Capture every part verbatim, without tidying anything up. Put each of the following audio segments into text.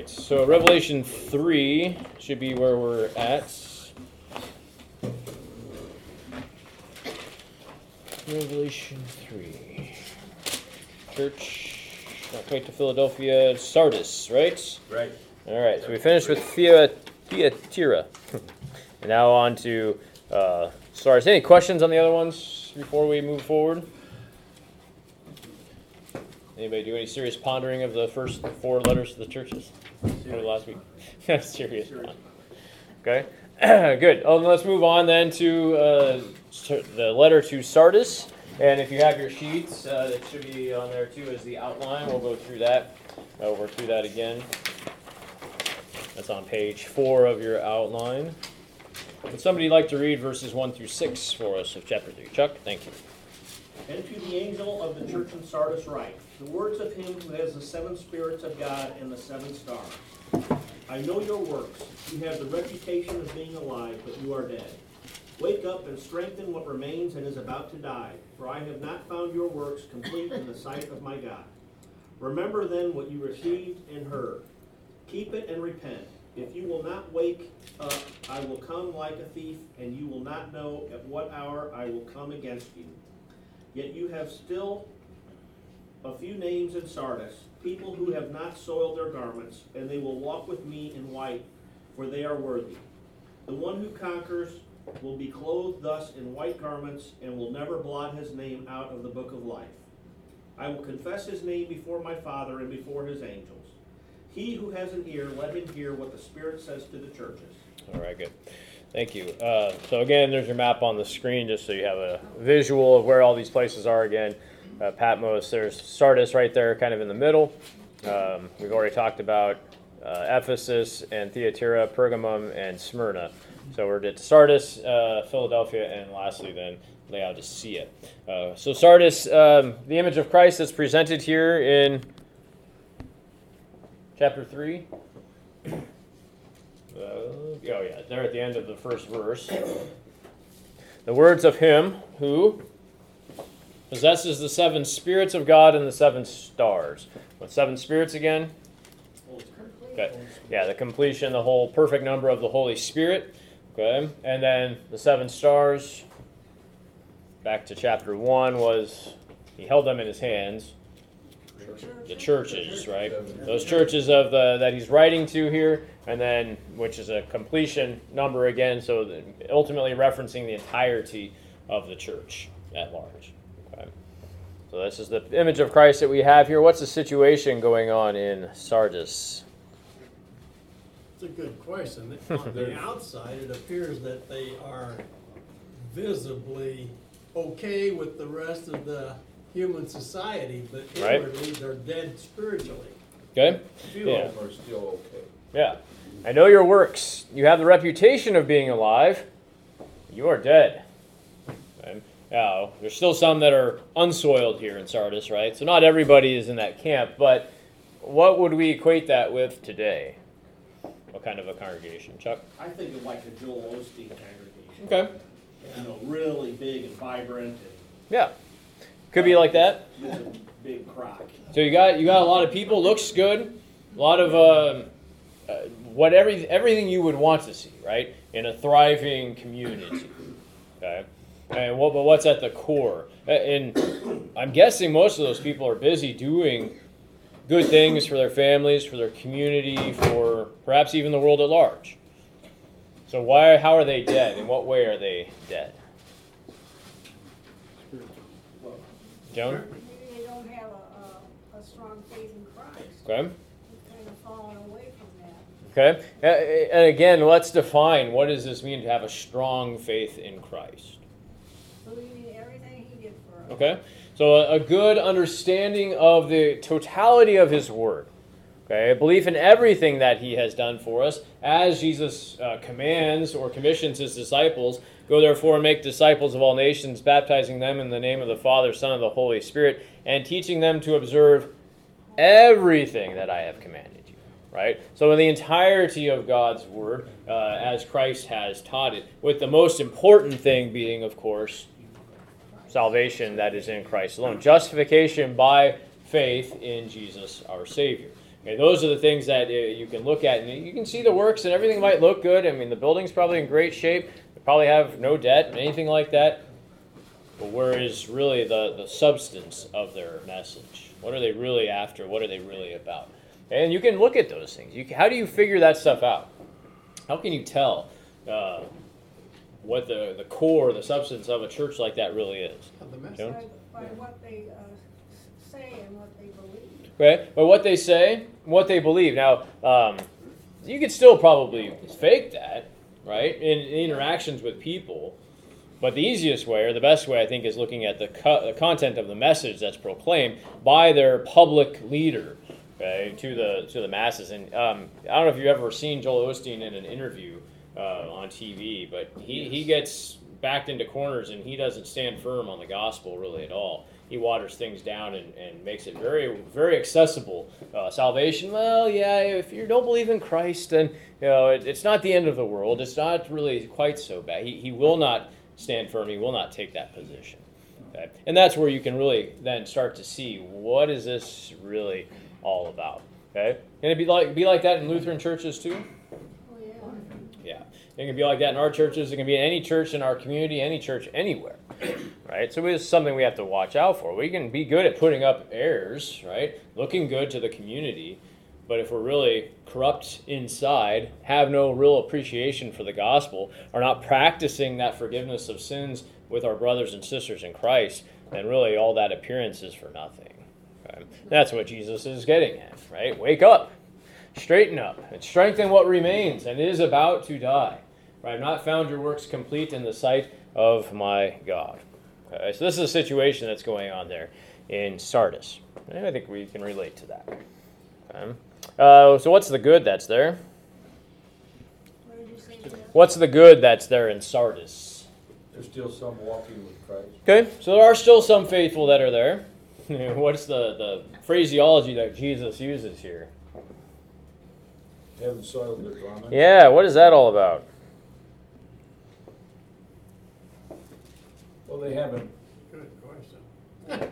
right, so Revelation three should be where we're at. Revelation three. Church, not quite to Philadelphia, Sardis, right? Right. All right, so we finished with Thea, Thyatira. And now on to uh, Sardis. Any questions on the other ones before we move forward? Anybody do any serious pondering of the first four letters to the churches? Or last week? serious. Okay, good. Oh, let's move on then to uh, the letter to Sardis. And if you have your sheets, uh, it should be on there too as the outline. We'll go through that. Uh, we'll go through that again. That's on page four of your outline. Would somebody like to read verses one through six for us of chapter three? Chuck, thank you. And to the angel of the church in Sardis write, the words of him who has the seven spirits of God and the seven stars. I know your works. You have the reputation of being alive, but you are dead. Wake up and strengthen what remains and is about to die, for I have not found your works complete in the sight of my God. Remember then what you received and heard. Keep it and repent. If you will not wake up, I will come like a thief, and you will not know at what hour I will come against you. Yet you have still a few names in Sardis, people who have not soiled their garments, and they will walk with me in white, for they are worthy. The one who conquers will be clothed thus in white garments, and will never blot his name out of the book of life. I will confess his name before my Father and before his angels. He who has an ear, let him hear what the Spirit says to the churches. All right, good. Thank you. Uh, so again, there's your map on the screen, just so you have a visual of where all these places are again. Uh, Patmos, there's Sardis right there, kind of in the middle. Um, we've already talked about uh, Ephesus and Thyatira, Pergamum, and Smyrna. So we're at Sardis, uh, Philadelphia, and lastly then Laodicea. Uh, so Sardis, um, the image of Christ that's presented here in chapter three. Uh, oh yeah, there at the end of the first verse. The words of him who possesses the seven spirits of God and the seven stars. What seven spirits again? Okay. Yeah, the completion, the whole perfect number of the Holy Spirit. Okay, and then the seven stars. Back to chapter one was he held them in his hands. The churches, right? Those churches of the, that he's writing to here, and then which is a completion number again, so the, ultimately referencing the entirety of the church at large. Okay. So this is the image of Christ that we have here. What's the situation going on in Sardis? It's a good question. On the outside, it appears that they are visibly okay with the rest of the human society, but inwardly right. They're dead spiritually. Okay? Few yeah. of them are still okay. Yeah. I know your works. You have the reputation of being alive. You are dead. Okay? Now, there's still some that are unsoiled here in Sardis, right? So not everybody is in that camp, but what would we equate that with today? What kind of a congregation, Chuck? I think of like a Joel Osteen congregation. Okay. You know, really big and vibrant. And yeah. Could be like that. With a big crock. So you got you got a lot of people. Looks good. A lot of um, uh, what every, everything you would want to see, right, in a thriving community. Okay. And what? But what's at the core? And I'm guessing most of those people are busy doing good things for their families, for their community, for perhaps even the world at large. So why? How are they dead? In what way are they dead? Joan? Maybe they don't have a, a, a strong faith in Christ. Okay. They've kind of fallen away from that. Okay. And again, let's define what does this mean to have a strong faith in Christ? Believing everything he did for us. Okay. So a, a good understanding of the totality of his word. Okay. A belief in everything that he has done for us, as Jesus uh, commands or commissions his disciples. Go therefore and make disciples of all nations, baptizing them in the name of the Father, Son, and the Holy Spirit, and teaching them to observe everything that I have commanded you. Right? So in the entirety of God's Word, uh, as Christ has taught it, with the most important thing being, of course, salvation that is in Christ alone. Justification by faith in Jesus our Savior. Okay, those are the things that uh, you can look at, and you can see the works, and everything might look good. I mean, the building's probably in great shape. They probably have no debt, anything like that. But where is really the, the substance of their message? What are they really after? What are they really about? And you can look at those things. You can, how do you figure that stuff out? How can you tell uh, what the, the core, the substance of a church like that really is? The message. Joan? By, by what they uh, s- say and what they believe. Okay, but what they say, what they believe. Now, um, you could still probably fake that, right, in, in interactions with people. But the easiest way, or the best way, I think, is looking at the, co- the content of the message that's proclaimed by their public leader, okay, to the to the masses. And um, I don't know if you've ever seen Joel Osteen in an interview uh, on T V, but he, he gets backed into corners and he doesn't stand firm on the gospel really at all. He waters things down and, and makes it very, very accessible. Uh, salvation, well, yeah, if you don't believe in Christ, then you know it, it's not the end of the world. It's not really quite so bad. He, he will not stand firm. He will not take that position. Okay? And that's where you can really then start to see, what is this really all about? Okay? Can it be like be like that in Lutheran churches too? Oh, yeah. Yeah. It can be like that in our churches. It can be in any church in our community, any church anywhere. Right? So it's something we have to watch out for. We can be good at putting up airs, right? Looking good to the community. But if we're really corrupt inside, have no real appreciation for the gospel, are not practicing that forgiveness of sins with our brothers and sisters in Christ, then really all that appearance is for nothing. Okay? That's what Jesus is getting at, right? Wake up, straighten up, and strengthen what remains and is about to die. For I have not found your works complete in the sight of my God. Okay? So this is a situation that's going on there in Sardis. And I think we can relate to that. Okay? Uh, so what's the good that's there? What did you say, Jeff? What's the good that's there in Sardis? There's still some walking with Christ. Okay, so there are still some faithful that are there. What's the, the phraseology that Jesus uses here? They haven't soiled their garments. Yeah, what is that all about? Well, they haven't, Good question.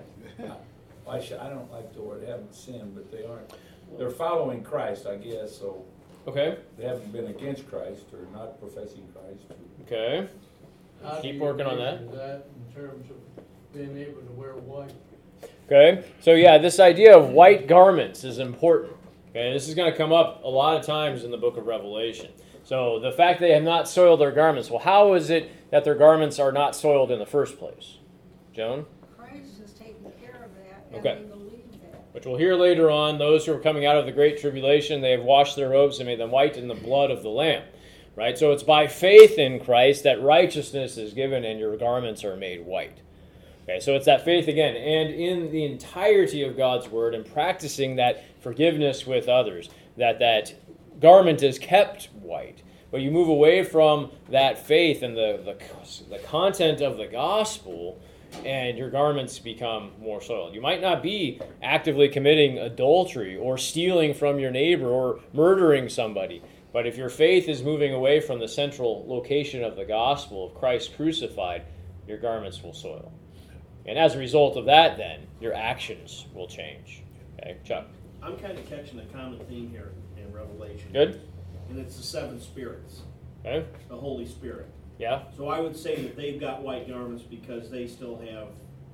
I should, I don't like the word haven't sinned, but they aren't. They're following Christ, I guess, so Okay, they haven't been against Christ or not professing Christ. okay. How do Keep you working on that. measure that in terms of being able to wear white? Okay, so yeah, this idea of white garments is important. Okay, this is going to come up a lot of times in the book of Revelation. So the fact they have not soiled their garments, well, how is it that their garments are not soiled in the first place? Joan? Christ has taken care of that, and Okay. they believe that. Which we'll hear later on, those who are coming out of the Great Tribulation, they have washed their robes and made them white in the blood of the Lamb. Right? So it's by faith in Christ that righteousness is given and your garments are made white. Okay, so it's that faith again, and in the entirety of God's Word and practicing that forgiveness with others, that that garment is kept white. But you move away from that faith and the, the, the content of the gospel, and your garments become more soiled. You might not be actively committing adultery or stealing from your neighbor or murdering somebody, but if your faith is moving away from the central location of the gospel of Christ crucified, your garments will soil. And as a result of that, then, your actions will change. Okay, Chuck? I'm kind of catching a common theme here in Revelation. Good? And it's the seven spirits, Okay? the Holy Spirit. Yeah? So I would say that they've got white garments because they still have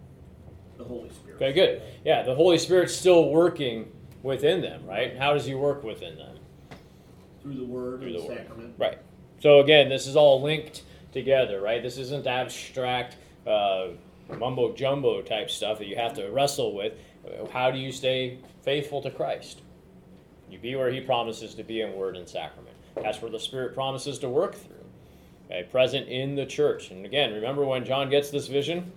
the Holy Spirit. Okay, good. Yeah, the Holy Spirit's still working within them, right? How does he work within them? Through the Word Through and the the Word. sacrament. Right. So again, this is all linked together, right? This isn't abstract uh, mumbo jumbo type stuff that you have to wrestle with. How do you stay faithful to Christ? You be where he promises to be in word and sacrament. That's where the Spirit promises to work through. Okay, present in the church. And again, remember when John gets this vision?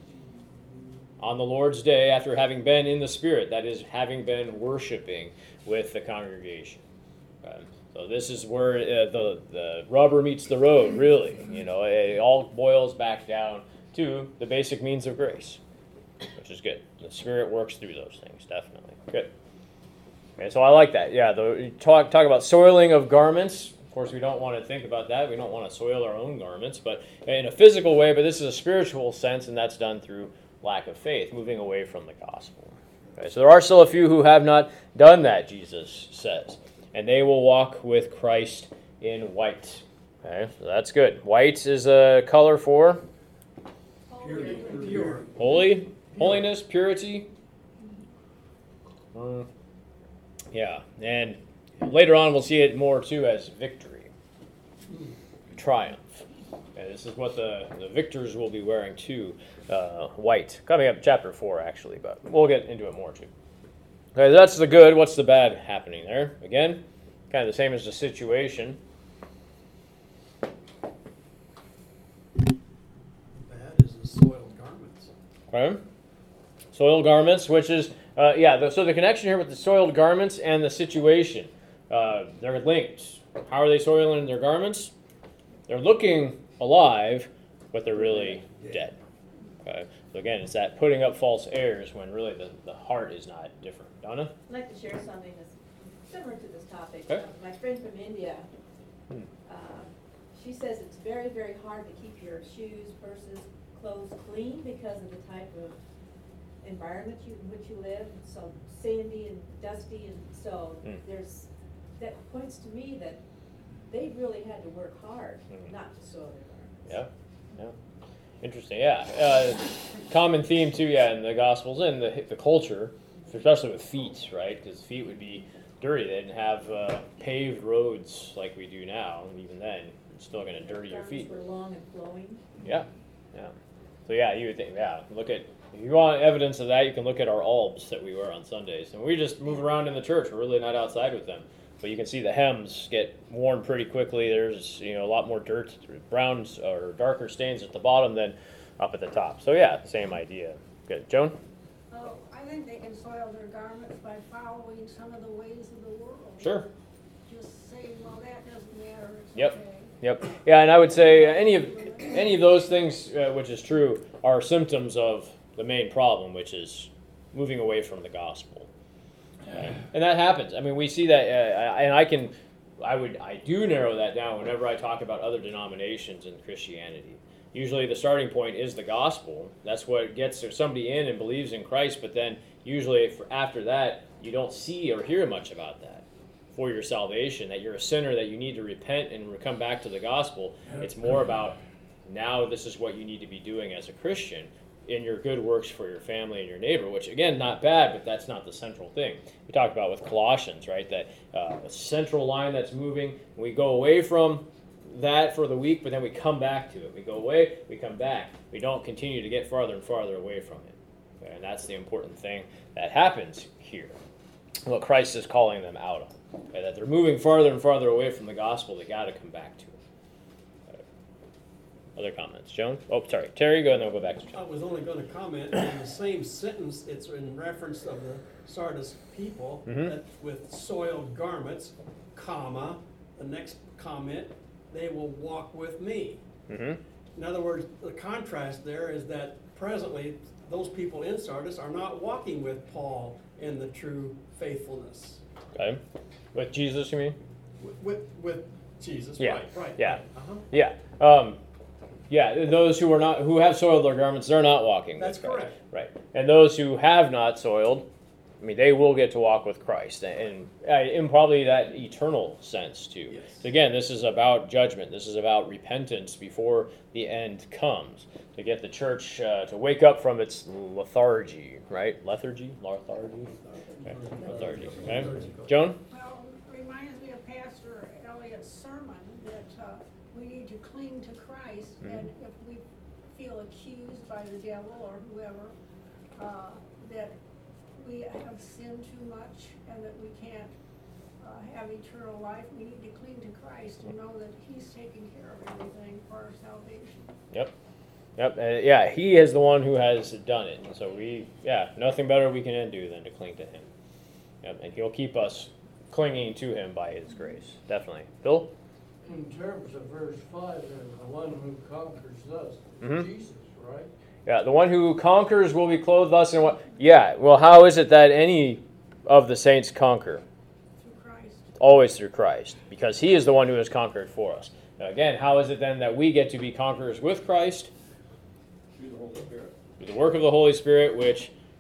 On the Lord's day, after having been in the Spirit, that is, having been worshiping with the congregation. Okay. So this is where uh, the, the rubber meets the road, really. You know, it all boils back down to the basic means of grace, which is good. The Spirit works through those things, definitely. Good. Okay, so I like that. Yeah, the talk talk about soiling of garments. Of course, we don't want to think about that. We don't want to soil our own garments, but in a physical way. But this is a spiritual sense, and that's done through lack of faith, moving away from the gospel. Okay, so there are still a few who have not done that, Jesus says. And they will walk with Christ in white. Okay, so that's good. White is a color for Purity, pure. holy, holiness, purity. Mm, yeah, and later on we'll see it more too as victory, triumph. Okay, this is what the, the victors will be wearing too, uh, white. Coming up chapter four actually, but we'll get into it more too. Okay, that's the good. What's the bad happening there? Again, kind of the same as the situation. Bad is the soiled garments. Okay. Soiled garments, which is, uh, yeah, the, so the connection here with the soiled garments and the situation, uh, they're linked. How are they soiling their garments? They're looking alive, but they're really dead. Okay. So again, it's that putting up false airs when really the, the heart is not different. Donna? I'd like to share something that's similar to this topic. Okay. Uh, my friend from India, Hmm. uh, she says it's very, very hard to keep your shoes, purses, clothes clean because of the type of environment you, in which you live. It's so sandy and dusty, and so Hmm. there's, that points to me that they really had to work hard Hmm. not to soil their garments. Yeah. Yeah. Interesting. Yeah. Uh, common theme too, yeah, in the Gospels and the, the culture, especially with feet, right? Because feet would be dirty. They didn't have uh, paved roads like we do now. And even then, it's still going to dirty your Garments feet. were long and flowing. Yeah, yeah. So yeah, you would think, yeah, look at, if you want evidence of that, you can look at our albs that we wear on Sundays. And we just move around in the church. We're really not outside with them. But you can see the hems get worn pretty quickly. There's, you know, a lot more dirt, brown or darker stains at the bottom than up at the top. So yeah, same idea. Good. Joan? Oh, I think they can soil their garments by following some of the ways of the world. Sure. Just saying, well, that doesn't matter, it's Yep. okay. Yep. Yeah, and I would say uh, any of any of those things, uh, which is true, are symptoms of the main problem, which is moving away from the gospel. Okay? And that happens. I mean, we see that, uh, and I can, I would, I do narrow that down whenever I talk about other denominations in Christianity. Usually, the starting point is the gospel. That's what gets somebody in and believes in Christ. But then, usually, if after that, you don't see or hear much about that for your salvation. That you're a sinner, that you need to repent and come back to the gospel. It's more about now. This is what you need to be doing as a Christian in your good works for your family and your neighbor, which again, not bad, but that's not the central thing. We talked about with Colossians, right? That uh, a central line that's moving. We go away from that for the week, but then we come back to it. We go away, we come back. We don't continue to get farther and farther away from it. Okay? And that's the important thing that happens here. What Christ is calling them out on. Okay? That they're moving farther and farther away from the gospel. They got to come back to it. Other comments? Joan? Oh, sorry. Terry, go and then we'll go back to I Joan. was only going to comment in the same sentence. It's in reference of the Sardis people Mhm. that with soiled garments, comma. The next comment, they will walk with me. Mm-hmm. In other words, the contrast there is that presently those people in Sardis are not walking with Paul in the true faithfulness. Okay. With Jesus, you mean? With, with, with Jesus, Yeah. right, right. Yeah. right. Uh-huh. Yeah. Um, yeah, those who are not who have soiled their garments, they're not walking That's with Christ. correct. Right. And those who have not soiled, I mean, they will get to walk with Christ, and, and in probably that eternal sense too. Yes. So again, this is about judgment. This is about repentance before the end comes, to get the church uh, to wake up from its lethargy, right? Lethargy, lethargy, okay. lethargy. Okay. Joan. Well, it reminds me of Pastor Elliott's sermon that uh, we need to cling to Christ, Mhm. and if we feel accused by the devil or whoever, uh, that we have sinned too much and that we can't uh, have eternal life, we need to cling to Christ and know that He's taking care of everything for our salvation. Yep. Yep. Uh, yeah, he is the one who has done it. And so we, yeah, nothing better we can do than to cling to him. Yep. And he'll keep us clinging to him by his grace. Definitely. Bill? In terms of verse five, there's the one who conquers us, Mhm. Jesus, right? Yeah, the one who conquers will be clothed thus in what? Yeah, well, how is it that any of the saints conquer? Through Christ. Always through Christ, because he is the one who has conquered for us. Now, again, how is it then that we get to be conquerors with Christ? Through the Holy Spirit. Through the work of the Holy Spirit, which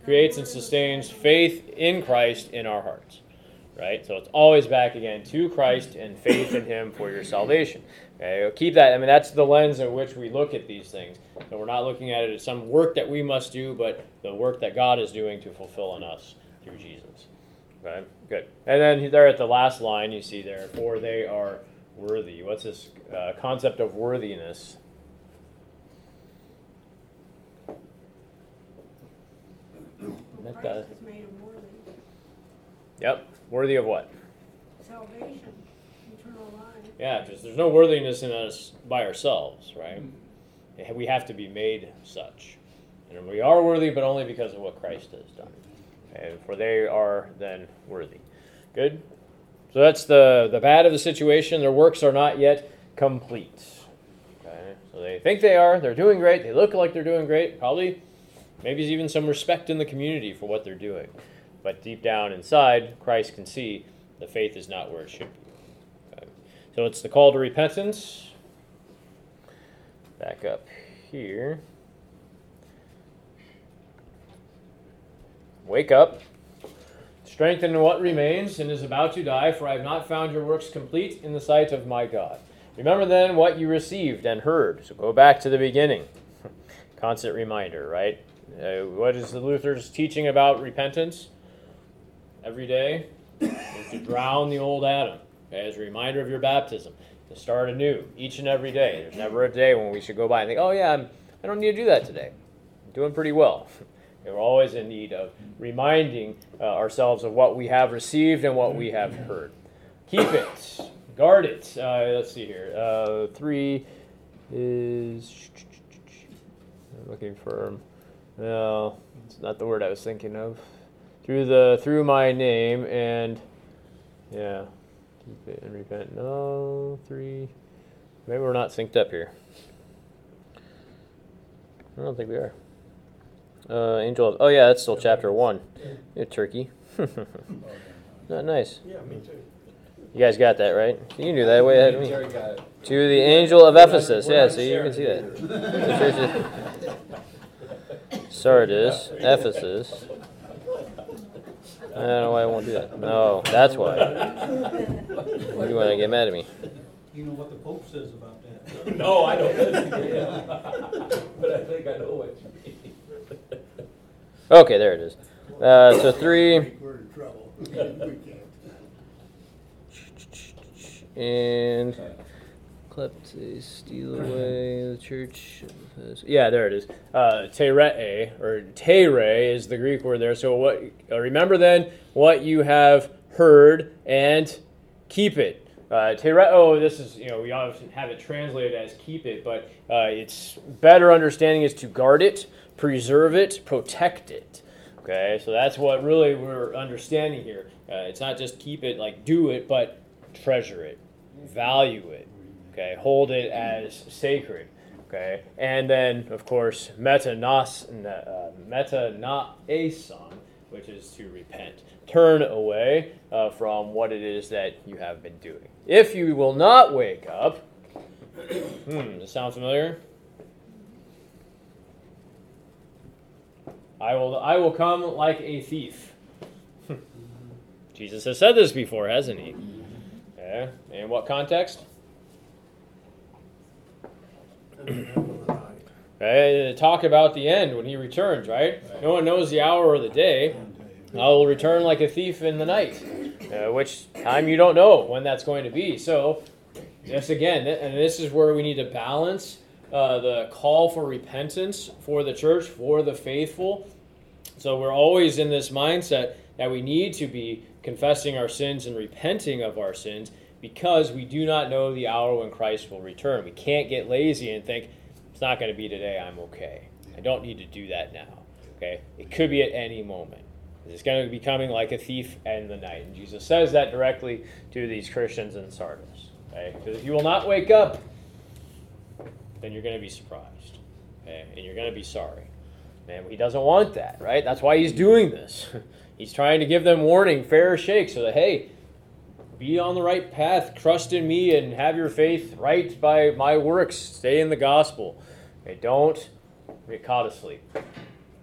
creates and sustains faith in Christ in our hearts. Right? So it's always back again to Christ and faith in him for your salvation. Okay? Keep that. I mean, that's the lens in which we look at these things. So we're not looking at it as some work that we must do, but the work that God is doing to fulfill in us through Jesus. Okay? Good. And then there at the last line, you see there, for they are worthy. What's this uh, concept of worthiness? Christ has made him worthy. Yep. Worthy of what? Salvation, eternal life. Yeah, because there's no worthiness in us by ourselves, right? We have to be made such. And we are worthy, but only because of what Christ has done. Okay, for they are then worthy. Good? So that's the, the bad of the situation. Their works are not yet complete. Okay, so they think they are. They're doing great. They look like they're doing great. Probably, maybe even some respect in the community for what they're doing. But deep down inside, Christ can see the faith is not where it should be. Okay. So it's the call to repentance. Back up here. Wake up, strengthen what remains and is about to die, for I have not found your works complete in the sight of my God. Remember then what you received and heard. So go back to the beginning. Constant reminder, right? Uh, what is the Luther's teaching about repentance? Every day is to drown the old Adam, okay, as a reminder of your baptism, to start anew each and every day. There's never a day when we should go by and think, oh yeah, I'm, I don't need to do that today. I'm doing pretty well. We're always in need of reminding uh, ourselves of what we have received and what we have heard. Keep it. Guard it. Uh, let's see here. Uh, three is... I'm looking for... No, it's not the word I was thinking of. Through the through my name and... Yeah. Keep it and repent. No, three... Maybe we're not synced up here. I don't think we are. Uh, Angel of, oh yeah, that's still chapter one. Yeah, turkey. Not nice. Yeah, me too. You guys got that, right? You knew that way ahead of me. Jerry got it. To the angel of Ephesus. We're Yeah, not so you can see sharing that. The church is Sardis, Ephesus. I don't know why I won't do that. No, that's why. Why do you want to get mad at me? You know what the Pope says about that? No, I don't. Yeah. But I think I know what you mean. Okay, there it is. Uh, so three. We're in trouble. We can't. And klepte, steal away the church. Yeah, there it is. Uh, teree, or tere is the Greek word there. So what? Uh, remember then what you have heard and keep it. Uh, tereo, this is, you know, we often have it translated as keep it, but uh, its better understanding is to guard it, preserve it, protect it. Okay, so that's what really we're understanding here. Uh, it's not just keep it, like do it, but treasure it, value it. Okay, hold it as sacred. Okay, and then of course metanos, uh, metanaeson, which is to repent, turn away uh, from what it is that you have been doing. If you will not wake up, hmm, does this sound familiar? I will I will come like a thief. Jesus has said this before, hasn't he? Okay. In what context? Okay, talk about the end when he returns, right? No one knows the hour or the day. I will return like a thief in the night, uh, which time you don't know when that's going to be. So, yes, again, and this is where we need to balance Uh, the call for repentance for the church, for the faithful. So we're always in this mindset that we need to be confessing our sins and repenting of our sins because we do not know the hour when Christ will return. We can't get lazy and think, it's not going to be today, I'm okay. I don't need to do that now. Okay? It could be at any moment. It's going to be coming like a thief in the night. And Jesus says that directly to these Christians in Sardis. Okay? Because if you will not wake up, then you're going to be surprised, okay? And you're going to be sorry. And he doesn't want that, right? That's why he's doing this. He's trying to give them warning, fair shake, so that, hey, be on the right path, trust in me, and have your faith right by my works. Stay in the gospel. Okay, don't get caught asleep.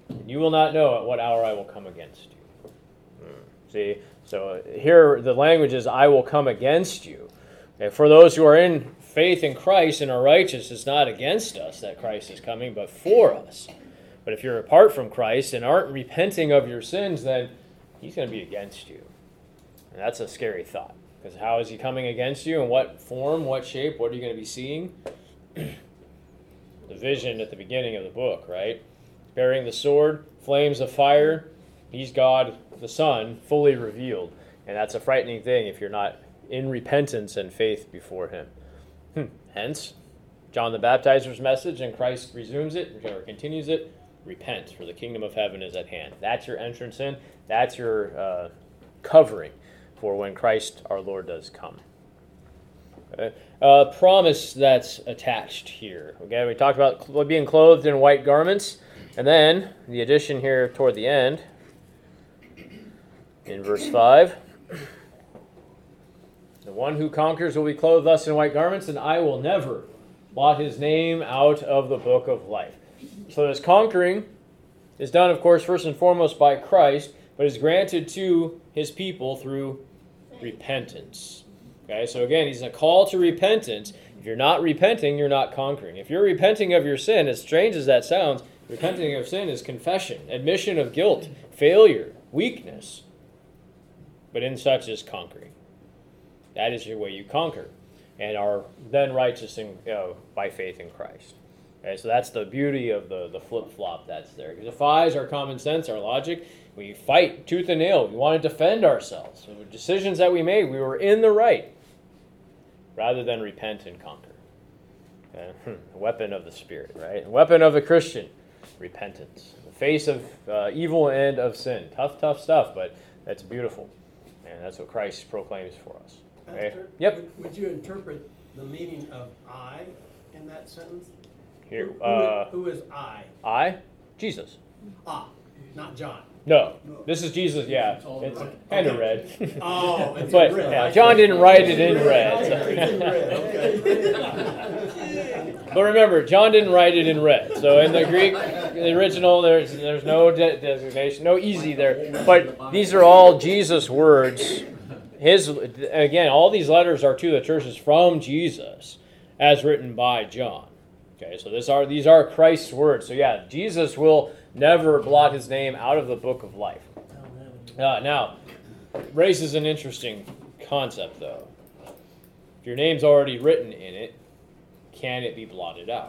You will not know at what hour I will come against you. Hmm. See, so here the language is, I will come against you. And for those who are in faith in Christ and are righteous, it's not against us that Christ is coming, but for us. But if you're apart from Christ and aren't repenting of your sins, then he's going to be against you. And that's a scary thought. Because how is he coming against you? In what form, what shape, what are you going to be seeing? The vision at the beginning of the book, right? Bearing the sword, flames of fire. He's God, the Son, fully revealed. And that's a frightening thing if you're not in repentance and faith before him. Hmm. Hence, John the Baptizer's message, and Christ resumes it, or continues it, repent, for the kingdom of heaven is at hand. That's your entrance in. That's your uh, covering for when Christ our Lord does come. Okay. Uh, promise that's attached here. Okay, we talked about being clothed in white garments, and then the addition here toward the end, in verse five, the one who conquers will be clothed thus in white garments, and I will never blot his name out of the book of life. So this conquering is done, of course, first and foremost by Christ, but is granted to his people through repentance. Okay, so again, he's a call to repentance. If you're not repenting, you're not conquering. If you're repenting of your sin, as strange as that sounds, repenting of sin is confession, admission of guilt, failure, weakness. But in such is conquering. That is your way you conquer, and are then righteous in, you know, by faith in Christ. Okay, so that's the beauty of the, the flip-flop that's there. Because it defies our common sense, our logic. We fight tooth and nail. We want to defend ourselves. So the decisions that we made, we were in the right, rather than repent and conquer. Okay? The weapon of the Spirit, right? The weapon of the Christian, repentance. The face of uh, evil and of sin. Tough, tough stuff, but that's beautiful. And that's what Christ proclaims for us. Okay? Pastor, Yep. Would, would you interpret the meaning of I in that sentence? Here, Who- who, uh, is, who is I? I, Jesus. Ah, not John. No, this is Jesus. Yeah, it's kind of Okay. red. Oh, it's But in red. yeah, I John see. didn't write it in red. It's in red, okay. But remember, John didn't write it in red. So in the Greek, the original, there's there's no de- designation, no easy there. But these are all Jesus' words. His again, all these letters are to the churches from Jesus, as written by John. Okay, so this are these are Christ's words. So yeah, Jesus will never blot his name out of the book of life. Uh, now, raises an interesting concept, though. If your name's already written in it, can it be blotted out?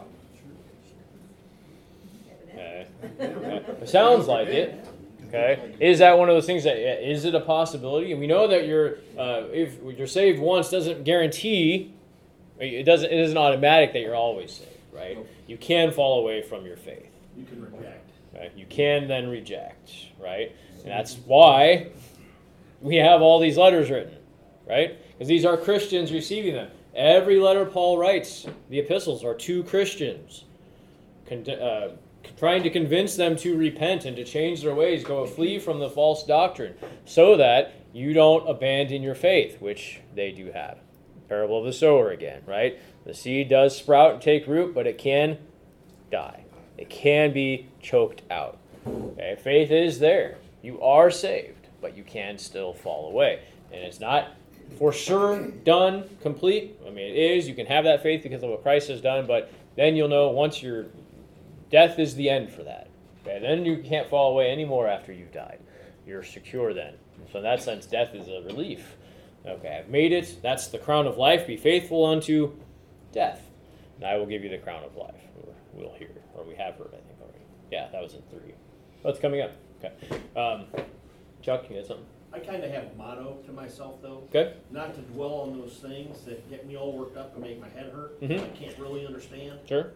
Okay. Okay. It sounds like it. Okay. Is that one of those things that is it a possibility? And we know that you're uh, if you're saved once doesn't guarantee it doesn't it isn't automatic that you're always saved, right? You can fall away from your faith. You can reject. Right? You can then reject, right? And that's why we have all these letters written, right? Because these are Christians receiving them. Every letter Paul writes, the epistles, are to Christians, con- uh, trying to convince them to repent and to change their ways, go flee from the false doctrine, so that you don't abandon your faith, which they do have. Parable of the sower again, right? The seed does sprout and take root, but it can die. It can be choked out. Okay? Faith is there. You are saved, but you can still fall away. And it's not for sure done, complete. I mean, it is. You can have that faith because of what Christ has done, but then you'll know once your death is the end for that. Okay? Then you can't fall away anymore after you've died. You're secure then. So in that sense, death is a relief. Okay, I've made it. That's the crown of life. Be faithful unto death, and I will give you the crown of life. We'll hear, or we have heard, I think, already. Yeah, that was in three. What's coming up? Okay. Um, Chuck, you got something? I kind of have a motto to myself, though. Okay. Not to dwell on those things that get me all worked up and make my head hurt. Mhm. I can't really understand. Sure.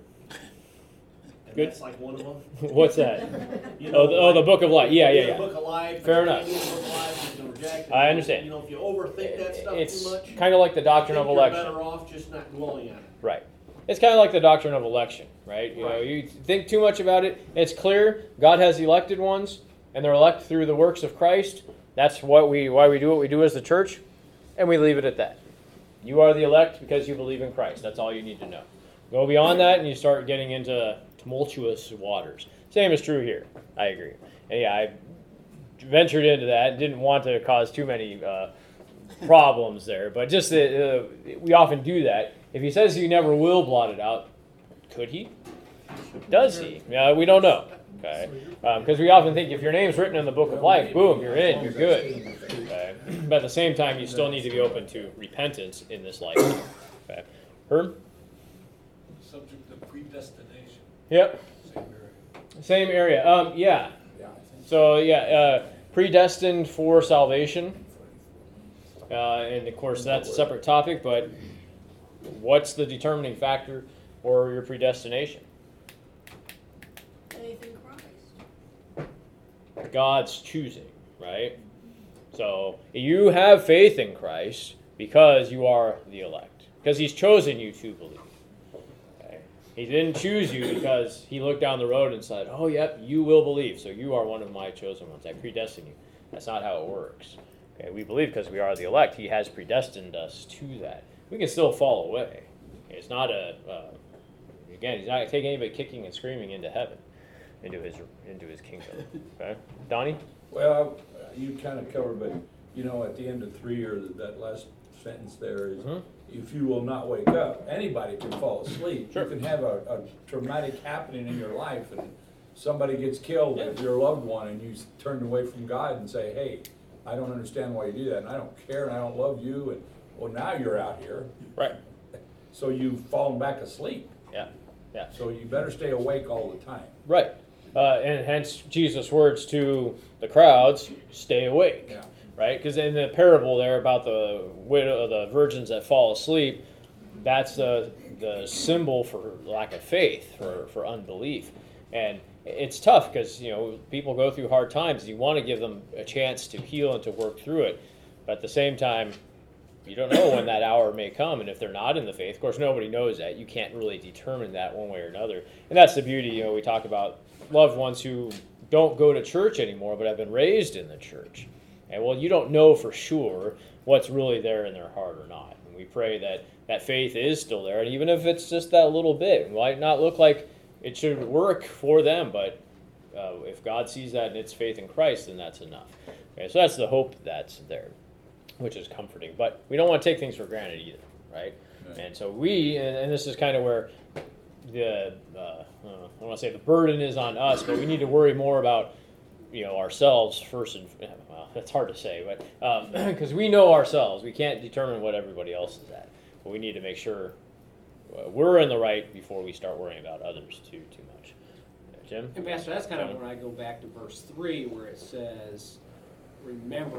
And Good. that's like one of them. What's that? You Oh, the, oh, the Book of Life. Yeah, yeah, The yeah. Book of Life. Fair you enough. can't get the Book of Life, you can reject it. I understand. You know, if you overthink that stuff It's too much, kind of like the I doctrine think of you're election. better off just not dwelling on it. Right. It's kind of like the doctrine of election, right? You know, Right. you think too much about it. It's clear God has elected ones, and they're elected through the works of Christ. That's what we why we do what we do as the church, and we leave it at that. You are the elect because you believe in Christ. That's all you need to know. Go beyond that, and you start getting into tumultuous waters. Same is true here. I agree. And yeah, I ventured into that. Didn't want to cause too many uh, problems there, but just that uh, we often do that. If he says he never will blot it out, could he? Does he? Yeah, we don't know. Okay, because um, we often think if your name's written in the book of life, boom, you're in, you're good. Okay, but at the same time, you still need to be open to repentance in this life. Okay, Herb? Subject of predestination. Yep. Same area. Same area. Um, yeah. Yeah, I think So yeah, uh, predestined for salvation, uh, and of course that's a separate topic. But what's the determining factor for your predestination? Faith in Christ. God's choosing, right? So you have faith in Christ because you are the elect, because He's chosen you to believe. Okay? He didn't choose you because He looked down the road and said, "Oh, yep, you will believe, so you are one of my chosen ones. I predestined you." That's not how it works. Okay, we believe because we are the elect. He has predestined us to that. We can still fall away. It's not a uh, again. He's not taking anybody kicking and screaming into heaven, into his into his kingdom. Okay, Donnie. Well, you kind of covered, but, you know, at the end of three, or that last sentence there is, Mhm. if you will not wake up, anybody can fall asleep. Sure. You can have a, a traumatic happening in your life, and somebody gets killed, Yeah. your loved one, and you s- turn away from God and say, hey, I don't understand why you do that, and I don't care, and I don't love you, and, well, now you're out here. Right. So you've fallen back asleep. Yeah. Yeah. So you better stay awake all the time. Right. Uh, and hence Jesus' words to the crowds, stay awake. Yeah. Right? Because in the parable there about the widow, the virgins that fall asleep, that's the, the symbol for lack of faith, for, for unbelief. And it's tough because, you know, people go through hard times. You want to give them a chance to heal and to work through it. But at the same time, you don't know when that hour may come, and if they're not in the faith, of course, nobody knows that. You can't really determine that one way or another. And that's the beauty, you know, we talk about loved ones who don't go to church anymore but have been raised in the church. And well, you don't know for sure what's really there in their heart or not. And we pray that that faith is still there, and even if it's just that little bit, it might not look like it should work for them, but uh, if God sees that in its faith in Christ, then that's enough. Okay, so that's the hope that's there, which is comforting. But we don't want to take things for granted either, right? Right. And so we, and, and this is kind of where the, uh, uh, I don't want to say the burden is on us, but we need to worry more about, you know, ourselves first and, well, that's hard to say, but, because um, we know ourselves. We can't determine what everybody else is at. But we need to make sure uh, we're in the right before we start worrying about others too, too much. Uh, Jim? And Pastor, that's kind of when I go back to verse three where it says, remember,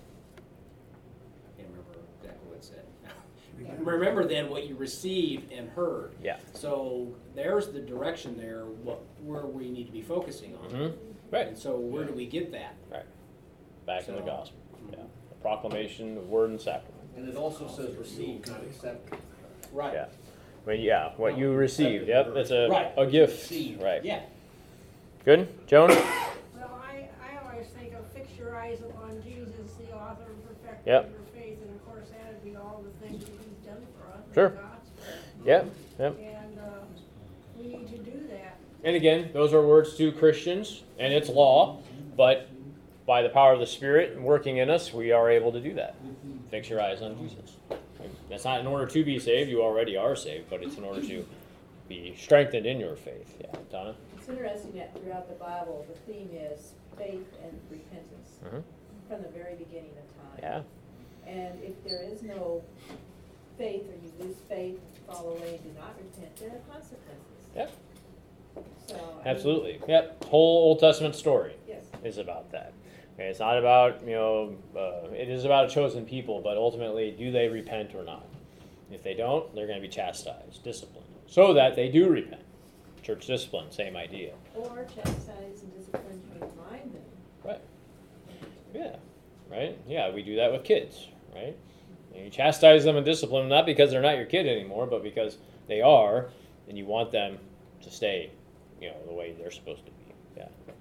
I can't remember exactly what it said. Remember then what you received and heard. Yeah. So there's the direction there, what, where we need to be focusing on. Mm-hmm. Right. And so where do we get that? Right. Back in the So- gospel. Yeah. The proclamation of word and sacrament. And it also says receive, not accept. Right. Yeah. I mean, yeah, what you received. Yep, it's a, Right. a gift. Receive. Right. Yeah. Good? Joan? Well, I, I always think of fix your eyes upon Jesus, the author and perfecter Yep. of your faith, and of course that'd be all the things that He's done for us. in Sure. the gospel. Yep. Yep. And, uh, we need to do that. And again, those are words to Christians, and it's law, but by the power of the Spirit working in us, we are able to do that. Fix your eyes on Jesus. That's not in order to be saved, you already are saved, but it's in order to be strengthened in your faith. Yeah, Donna? It's interesting that throughout the Bible, the theme is faith and repentance Mhm. from the very beginning of Yeah. time. And if there is no faith, or you lose faith, fall away, and do not repent, there are consequences. Yep. So, I mean, Absolutely. Yep. Whole Old Testament story Yes. is about that. Okay, it's not about, you know, uh, it is about a chosen people, but ultimately, do they repent or not? If they don't, they're going to be chastised, disciplined, so that they do repent. Church discipline, same idea. Or chastise and discipline to remind them. Right. Yeah. Right? Yeah, we do that with kids, right? And you chastise them and discipline them not because they're not your kid anymore, but because they are, and you want them to stay, you know, the way they're supposed to be. Yeah.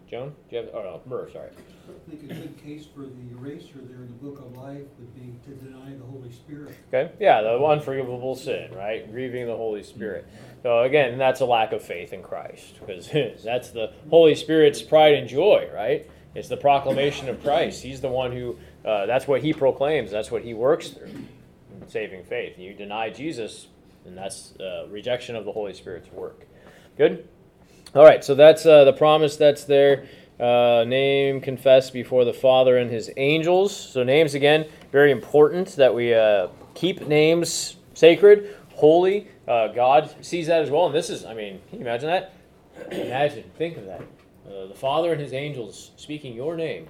Joan, do you have? Oh no, Murr. Sorry. I think a good case for the eraser there in the book of life would be to deny the Holy Spirit. Okay. Yeah, the unforgivable sin, right? Grieving the Holy Spirit. So again, that's a lack of faith in Christ, because that's the Holy Spirit's pride and joy, right? It's the proclamation of Christ. He's the one who. Uh, that's what he proclaims. That's what he works through. Saving faith. You deny Jesus, and that's uh, rejection of the Holy Spirit's work. Good? All right, so that's uh, the promise that's there. Uh, name confessed before the Father and his angels. So names, again, very important that we uh, keep names sacred, holy. Uh, God sees that as well. And this is, I mean, can you imagine that? Imagine, think of that. Uh, the Father and his angels speaking your name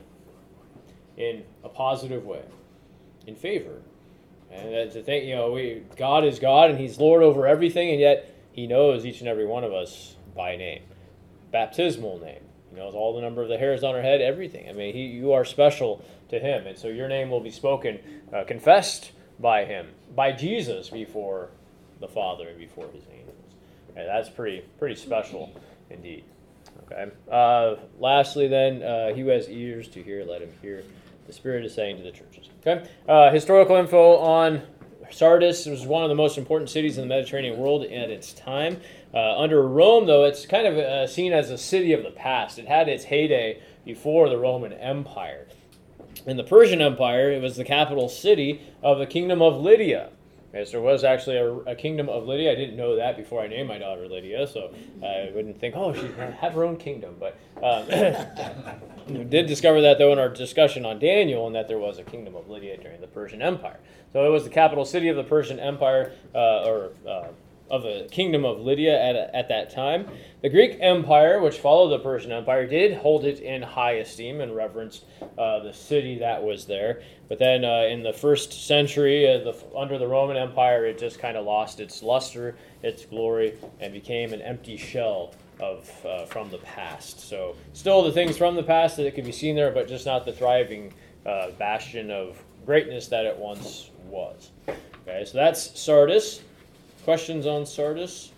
in a positive way, in favor. And that's the thing, you know, we, God is God and he's Lord over everything, and yet he knows each and every one of us by name. Baptismal name. He knows all the number of the hairs on our head, everything. I mean, he, you are special to him. And so your name will be spoken, uh, confessed by him, by Jesus before the Father and before his angels. Okay, that's pretty pretty special indeed. Okay. Uh, lastly then, uh, he who has ears to hear, let him hear. The Spirit is saying to the churches. Okay. Uh, historical info on Sardis. It was one of the most important cities in the Mediterranean world at its time. Uh, under Rome, though, it's kind of uh, seen as a city of the past. It had its heyday before the Roman Empire. In the Persian Empire, it was the capital city of the Kingdom of Lydia. Okay, so there was actually a, a Kingdom of Lydia. I didn't know that before I named my daughter Lydia, so I wouldn't think, oh, she had her own kingdom. But um, we did discover that, though, in our discussion on Daniel, and that there was a Kingdom of Lydia during the Persian Empire. So it was the capital city of the Persian Empire, uh, or uh, of the Kingdom of Lydia at, at that time. The Greek Empire, which followed the Persian Empire, did hold it in high esteem and reverenced uh, the city that was there. But then uh, in the first century, uh, the, under the Roman Empire, it just kind of lost its luster, its glory, and became an empty shell of uh, from the past. So still the things from the past that it could be seen there, but just not the thriving uh, bastion of greatness that it once was. Okay, so that's Sardis. Questions on Sardis?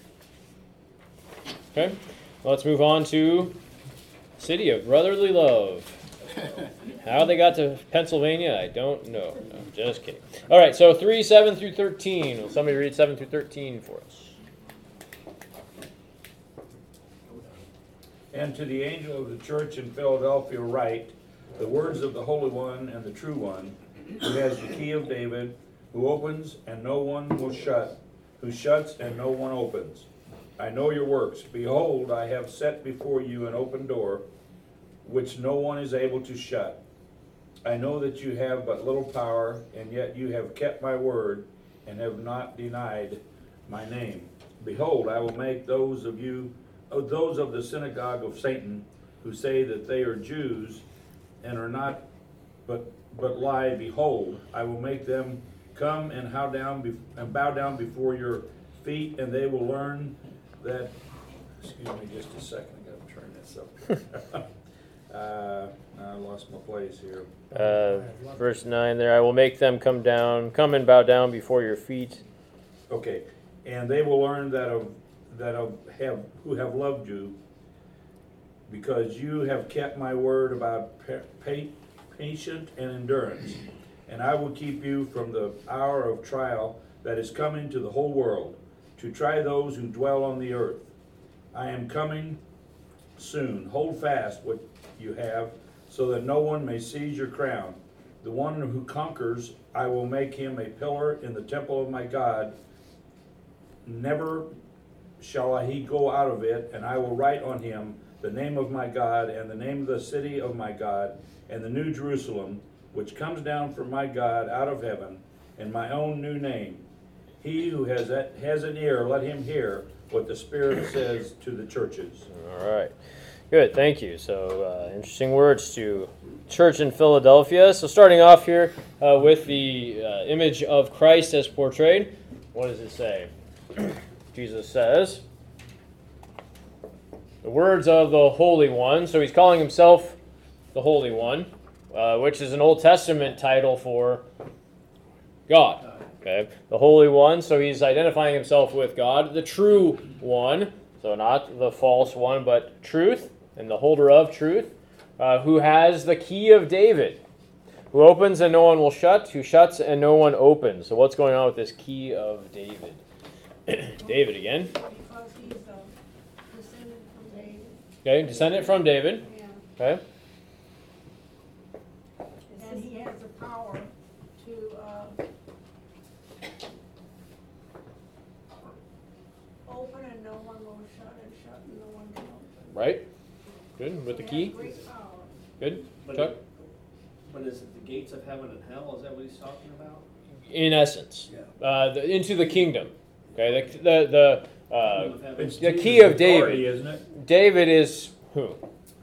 Okay, well, let's move on to City of Brotherly Love. How they got to Pennsylvania, I don't know. No, just kidding. All right, so three, seven through thirteen. Will somebody read seven through thirteen for us? And to the angel of the church in Philadelphia write, the words of the Holy One and the True One, who has the key of David, who opens and no one will shut, who shuts and no one opens. I know your works. Behold, I have set before you an open door, which no one is able to shut. I know that you have but little power, and yet you have kept my word, and have not denied my name. Behold, I will make those of you, oh, those of the synagogue of Satan, who say that they are Jews, and are not, but but lie. Behold, I will make them come and bow down be, and bow down before your feet, and they will learn that. Excuse me, just a second. I got to turn this up. uh, I lost my place here. Uh, verse nine there. I will make them come down, come and bow down before your feet. Okay, and they will learn that of that of have who have loved you, because you have kept my word about pa- patient and endurance. And I will keep you from the hour of trial that is coming to the whole world, to try those who dwell on the earth. I am coming soon. Hold fast what you have, so that no one may seize your crown. The one who conquers, I will make him a pillar in the temple of my God. Never shall he go out of it, and I will write on him the name of my God, and the name of the city of my God, and the new Jerusalem, which comes down from my God out of heaven, and my own new name. He who has a, has an ear, let him hear what the Spirit says to the churches. All right. Good, thank you. So, uh, interesting words to church in Philadelphia. So, starting off here uh, with the uh, image of Christ as portrayed, what does it say? Jesus says, the words of the Holy One. So, he's calling himself the Holy One, uh, which is an Old Testament title for God. Okay, the Holy One. So, he's identifying himself with God, the True One. So, not the false one, but truth, and the holder of truth. uh, who has the key of David, who opens and no one will shut, who shuts and no one opens. So what's going on with this key of David? David again. Because he's a descendant from David. Okay, descendant from David. Yeah. Okay. And he has the power to, uh, open and no one will shut, and shut and no one can open. Right. Good. With the He key. has great power. Good. But, Chuck. but is it the gates of heaven and hell? Is that what he's talking about? In essence, uh, the, into the kingdom. Okay. The the the, uh, It's the Jesus' key of authority, David. isn't it? David is who?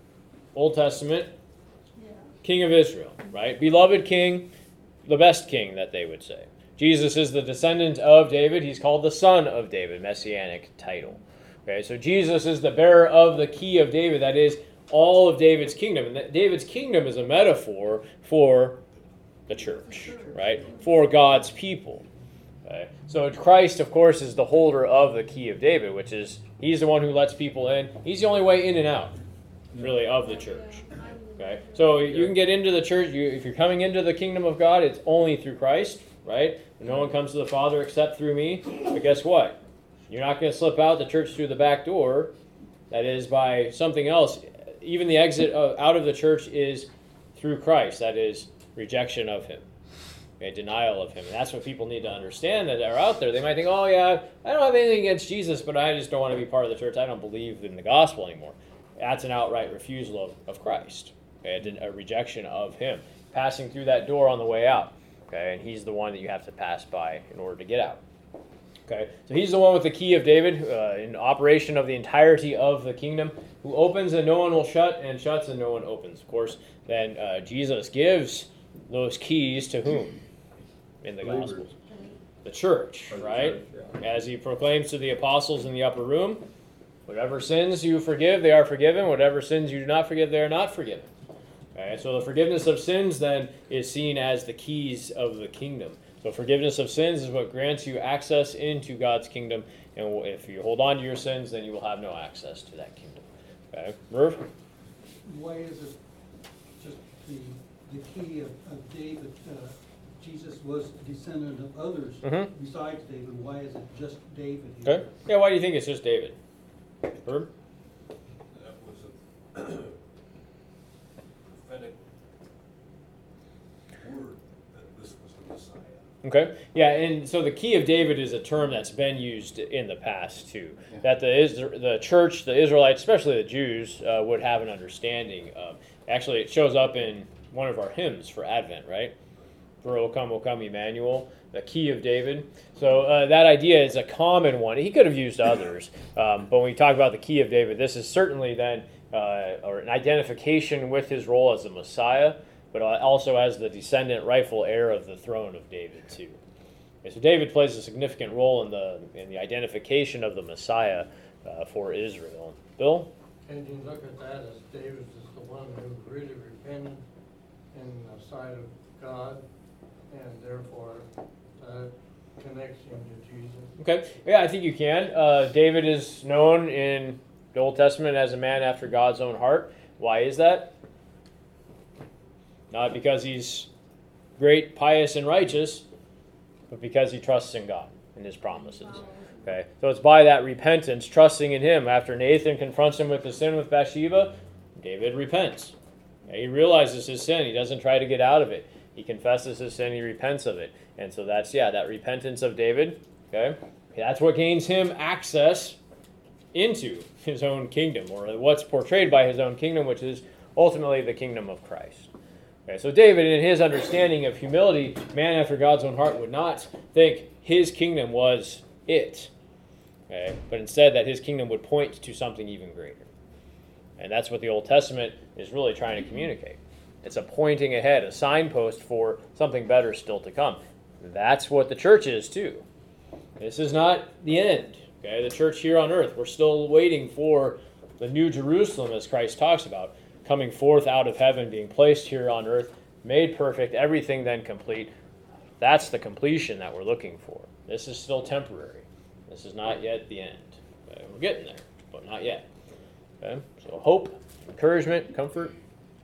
Old Testament. Yeah. King of Israel, right? Beloved king, the best king that they would say. Jesus is the descendant of David. He's called the son of David, messianic title. Okay, so Jesus is the bearer of the key of David, that is all of David's kingdom. And that David's kingdom is a metaphor for the church, right? For God's people. Okay? So Christ, of course, is the holder of the key of David, which is, he's the one who lets people in. He's the only way in and out, really, of the church. Okay, so you can get into the church. You, if you're coming into the kingdom of God, it's only through Christ, right? No one comes to the Father except through me. But guess what? You're not going to slip out the church through the back door. That is by something else. Even the exit of, out of the church is through Christ. That is rejection of Him, okay, denial of Him. And that's what people need to understand that are out there. They might think, oh yeah, I don't have anything against Jesus, but I just don't want to be part of the church. I don't believe in the gospel anymore. That's an outright refusal of, of Christ. Okay, a rejection of Him, passing through that door on the way out. Okay, and He's the one that you have to pass by in order to get out. Okay, so He's the one with the key of David, uh, in operation of the entirety of the kingdom, who opens and no one will shut, and shuts and no one opens. Of course, then uh, Jesus gives those keys to whom in the Believers. Gospels? The church, right? As He proclaims to the apostles in the upper room, whatever sins you forgive, they are forgiven. Whatever sins you do not forgive, they are not forgiven. Okay, so the forgiveness of sins then is seen as the keys of the kingdom. So forgiveness of sins is what grants you access into God's kingdom. And if you hold on to your sins, then you will have no access to that kingdom. Okay, Merv? Why is it just the, the key of, of David, uh, Jesus was a descendant of others Mhm. besides David, why is it just David here? Okay. Yeah, why do you think it's just David? Herb? That was a prophetic word that this was the Messiah. Okay. Yeah, and so the key of David is a term that's been used in the past too. Yeah. That the Is- the church, the Israelites, especially the Jews, uh, would have an understanding of. Actually, it shows up in one of our hymns for Advent, right? For O come, O come, Emmanuel, the key of David. So uh, that idea is a common one. He could have used others, um, but when we talk about the key of David, this is certainly then uh, or an identification with his role as the Messiah, but also as the descendant, rightful heir of the throne of David too. Okay, so David plays a significant role in the in the identification of the Messiah uh, for Israel. Bill? And you look at that as David is the one who really repented in the sight of God, and therefore uh, connection to Jesus. Okay, yeah, I think you can. Uh, David is known in the Old Testament as a man after God's own heart. Why is that? Not because he's great, pious, and righteous, but because he trusts in God and His promises. Okay, so it's by that repentance, trusting in Him. After Nathan confronts him with the sin with Bathsheba, David repents. Okay, he realizes his sin. He doesn't try to get out of it. He confesses his sin. He repents of it. And so that's, yeah, that repentance of David. Okay, that's what gains him access into his own kingdom, or what's portrayed by his own kingdom, which is ultimately the kingdom of Christ. Okay, so David, in his understanding of humility, man after God's own heart, would not think his kingdom was it, okay, but instead that his kingdom would point to something even greater. And that's what the Old Testament is really trying to communicate. It's a pointing ahead, a signpost for something better still to come. That's what the church is too. This is not the end. Okay, the church here on earth, we're still waiting for the new Jerusalem, as Christ talks about, coming forth out of heaven, being placed here on earth, made perfect, everything then complete. That's the completion that we're looking for. This is still temporary. This is not yet the end. Okay, we're getting there, but not yet. Okay, so hope, encouragement, comfort.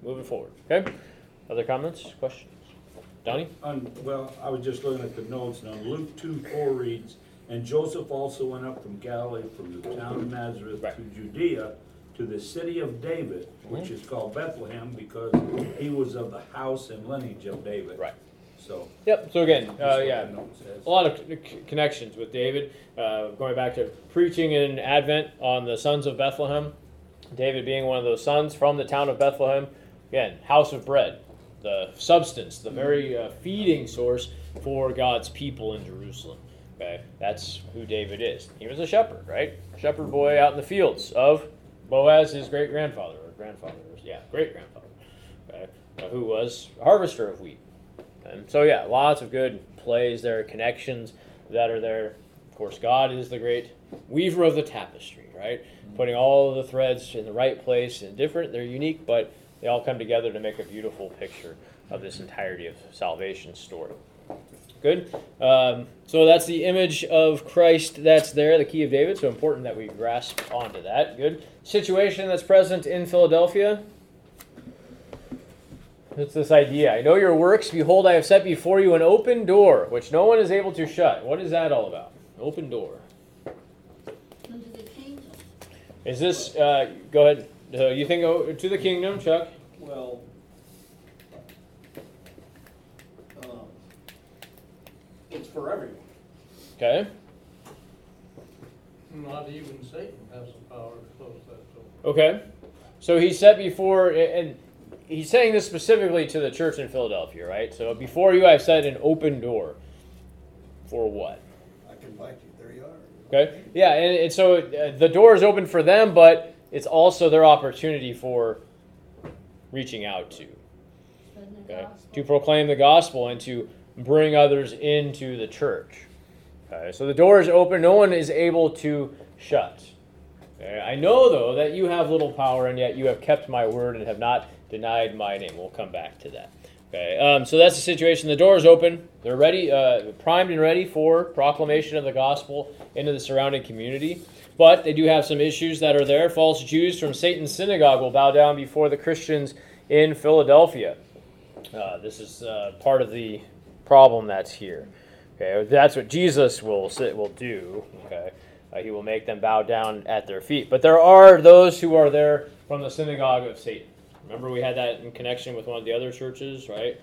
moving forward. Okay? Other comments, questions? Donnie? On, well, I was just looking at the notes now. Luke two four reads, and Joseph also went up from Galilee, from the town of Nazareth Right. to Judea, to the city of David, which is called Bethlehem, because he was of the house and lineage of David. Right. So. Yep. So again, that's uh, what yeah, the note says. a lot of c- connections with David. Uh, going back to preaching in Advent on the sons of Bethlehem, David being one of those sons from the town of Bethlehem. Again, house of bread, the substance, the very uh, feeding source for God's people in Jerusalem. Okay, that's who David is. He was a shepherd, right? Shepherd boy out in the fields of Boaz, his great grandfather, or grandfather, yeah, great grandfather, okay, uh, who was a harvester of wheat. And so, yeah, lots of good plays there, connections that are there. Of course, God is the great weaver of the tapestry, right? Putting all of the threads in the right place and different, they're unique, but they all come together to make a beautiful picture of this entirety of salvation story. Good. Um, so that's the image of Christ that's there, the key of David. So important that we grasp onto that. Good. Situation that's present in Philadelphia. It's this idea. I know your works. Behold, I have set before you an open door, which no one is able to shut. What is that all about? Open door. Into the kingdom. Is this, uh, go ahead. Uh, you think oh, to the kingdom, Chuck? Well, um, it's for everyone. Okay. Not even Satan has the power to close that door. Okay. So he said before, and he's saying this specifically to the church in Philadelphia, right? So before you, I've set an open door. For what? I can invite you, there you are. Okay. Yeah, and, and so uh, the door is open for them, but it's also their opportunity for reaching out to, Spreading the okay, gospel. to proclaim the gospel and to bring others into the church. Okay, so the door is open; no one is able to shut. Okay, I know though that you have little power, and yet you have kept my word and have not denied my name. We'll come back to that. Okay, um, so that's the situation. The door is open; they're ready, uh, primed and ready for proclamation of the gospel into the surrounding community. But they do have some issues that are there. False Jews from Satan's synagogue will bow down before the Christians in Philadelphia. Uh, this is uh, part of the problem that's here. Okay, that's what Jesus will sit, will do. Okay, uh, he will make them bow down at their feet. But there are those who are there from the synagogue of Satan. Remember, we had that in connection with one of the other churches, right?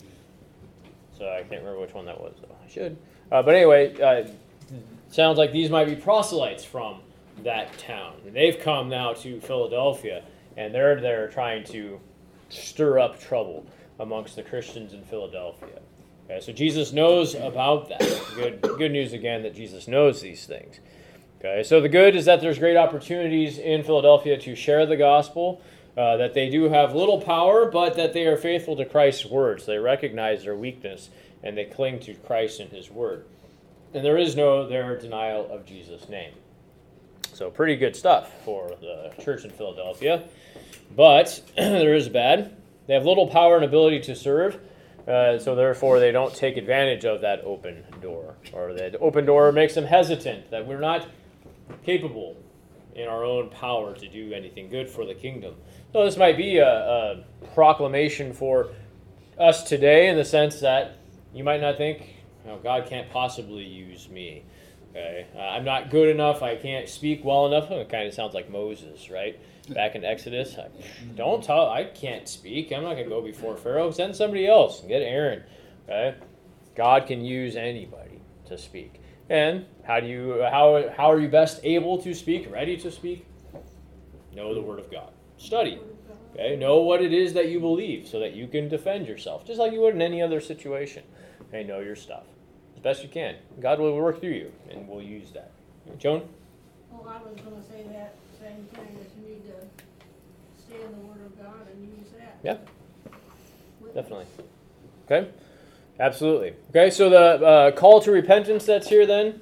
So I can't remember which one that was, though. I should. Uh, but anyway, uh, sounds like these might be proselytes from that town. They've come now to Philadelphia, and they're there trying to stir up trouble amongst the Christians in Philadelphia. Okay, so Jesus knows about that. Good, good news again that Jesus knows these things. Okay, so the good is that there's great opportunities in Philadelphia to share the gospel, uh, that they do have little power, but that they are faithful to Christ's words. They recognize their weakness, and they cling to Christ and his word. And there is no their denial of Jesus' name. So pretty good stuff for the church in Philadelphia. But there is bad. They have little power and ability to serve, uh, so therefore they don't take advantage of that open door. Or that open door makes them hesitant, that we're not capable in our own power to do anything good for the kingdom. So this might be a, a proclamation for us today in the sense that you might not think, oh, God can't possibly use me. Okay, uh, I'm not good enough. I can't speak well enough. It kind of sounds like Moses, right? Back in Exodus, I, don't tell. I can't speak. I'm not going to go before Pharaoh. Send somebody else. Get Aaron. Okay, God can use anybody to speak. And how do you? How how are you best able to speak? Ready to speak? Know the Word of God. Study. Okay, know what it is that you believe, so that you can defend yourself, just like you would in any other situation. Okay, know your stuff as best you can. God will work through you, and we'll use that. Joan? Well, I was gonna say that same thing, that you need to stay in the Word of God and use that. Yeah, Witness. definitely. Okay, absolutely. Okay, so the uh, call to repentance that's here then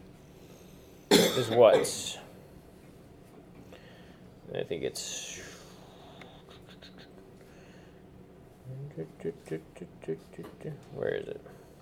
is what? I think it's. Where is it?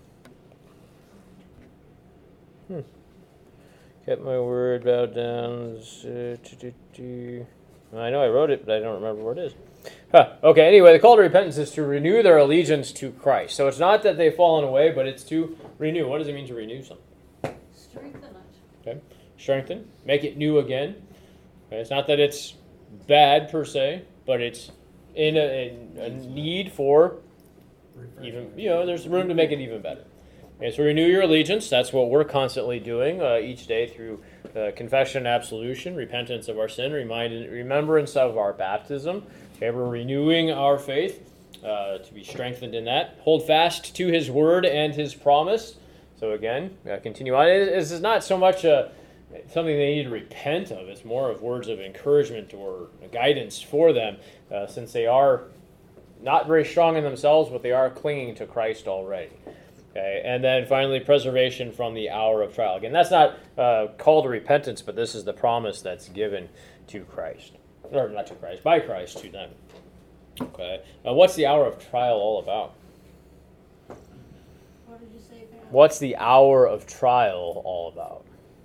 Hmm. Kept my word, bowed down. I know I wrote it, but I don't remember where it is. Huh. Okay, anyway, the call to repentance is to renew their allegiance to Christ. So it's not that they've fallen away, but it's to renew. What does it mean to renew something? Strengthen it. Okay. Strengthen. Make it new again. Okay. It's not that it's bad per se, but it's in a, in a need for even, you know, there's room to make it even better. Okay, so renew your allegiance. That's what we're constantly doing uh, each day through uh, confession and absolution, repentance of our sin, remind, remembrance of our baptism. Okay, we're renewing our faith uh, to be strengthened in that. Hold fast to His word and His promise. So again, uh, continue on. This is not so much a, something they need to repent of. It's more of words of encouragement or guidance for them, uh, since they are not very strong in themselves, but they are clinging to Christ already. Okay, and then finally, preservation from the hour of trial. Again, that's not uh, call to repentance, but this is the promise that's given to Christ. Or not to Christ, by Christ to them. Okay, uh, what's the hour of trial all about? What did you say, Pat? What's the hour of trial all about?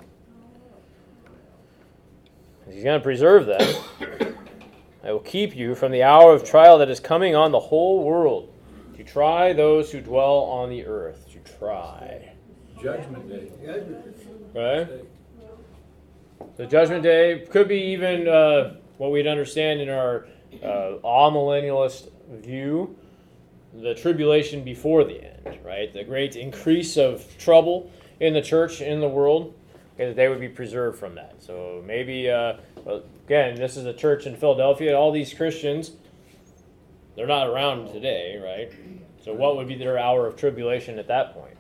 He's going to preserve them. I will keep you from the hour of trial that is coming on the whole world, to try those who dwell on the earth. To try. Judgment Day. Right? The Judgment Day could be even uh, what we'd understand in our uh, amillennialist view, the tribulation before the end, right? The great increase of trouble in the church, in the world, okay, that they would be preserved from that. So maybe, uh, again, this is a church in Philadelphia. All these Christians, they're not around today, right? So what would be their hour of tribulation at that point?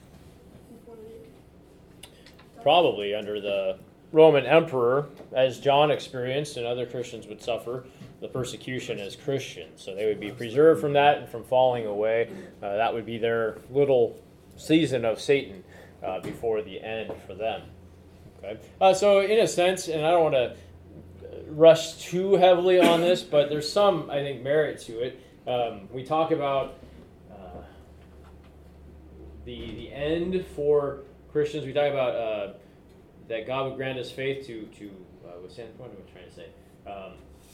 Probably under the Roman emperor, as John experienced and other Christians would suffer, the persecution as Christians. So they would be preserved from that and from falling away. Uh, that would be their little season of Satan uh, before the end for them. Okay. Uh, so in a sense, and I don't want to rush too heavily on this, but there's some, I think, merit to it. Um, we talk about uh, the the end for Christians. We talk about uh, that God would grant us faith to to uh, what's the what am I trying to say? Um,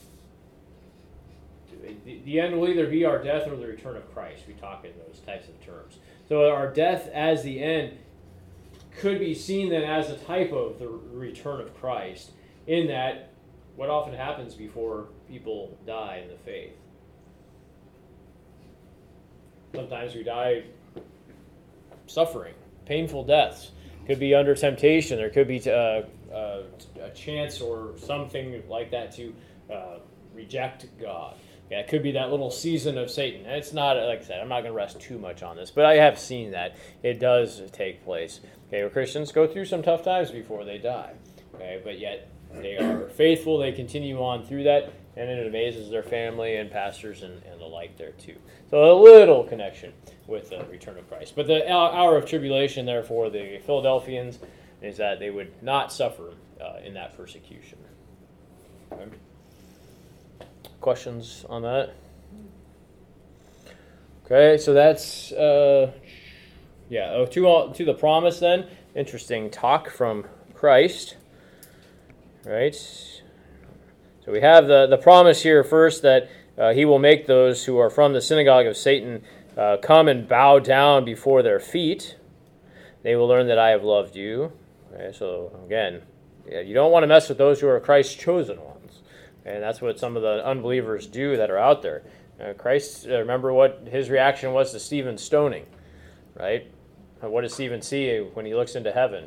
the, the end will either be our death or the return of Christ. We talk in those types of terms. So our death as the end could be seen then as a type of the return of Christ, in that what often happens before people die in the faith. Sometimes we die suffering, painful deaths. Could be under temptation. There could be uh, uh, a chance or something like that to uh, reject God. Yeah, it could be that little season of Satan. And it's not, like I said, I'm not going to rest too much on this, but I have seen that. It does take place. Okay, well, Christians go through some tough times before they die. Okay, but yet they are faithful. They continue on through that, and it amazes their family and pastors and, and the like there too. So a little connection with the return of Christ. But the hour of tribulation, therefore, the Philadelphians, is that they would not suffer uh, in that persecution. Okay. Questions on that? Okay, so that's, uh, yeah, oh, to, all, to the promise then. Interesting talk from Christ. Right? So we have the, the promise here first that uh, he will make those who are from the synagogue of Satan uh, come and bow down before their feet. They will learn that I have loved you. Okay, so again, yeah, you don't want to mess with those who are Christ's chosen ones. And that's what some of the unbelievers do that are out there. Uh, Christ, uh, remember what his reaction was to Stephen's stoning, right? What does Stephen see when he looks into heaven?